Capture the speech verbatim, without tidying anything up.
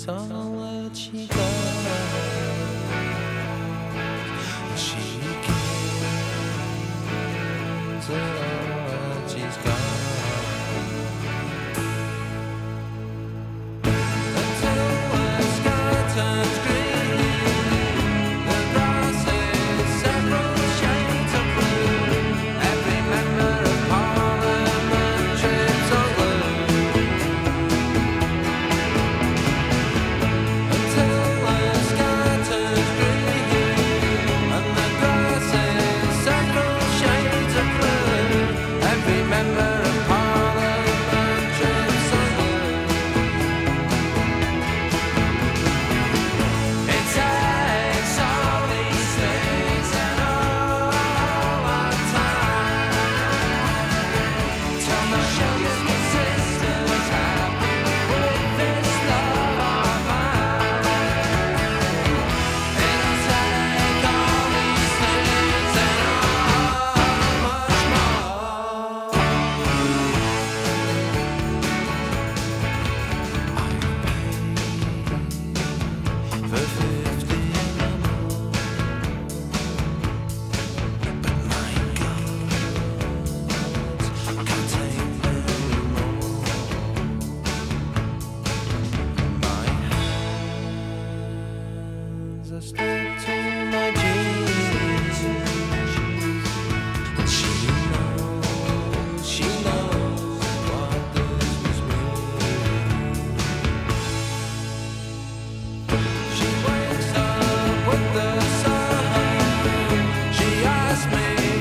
all that she got. She gives it all that she's got. Until the sky turns green, the grass is several shades of blue. Every member of Parliament trips on glue. Until the sky turns green and the grass is several shades of blue. Every member of Parliament trips on glue. It takes all these things and all our time till my brothers and sisters happy with this love of mine. It'll take all these things and all much more. For fifty but my God, can't take many more. My hands are stuck to my jeans, and she knows, she knows what this was mean. She wakes up with the sun. She asks me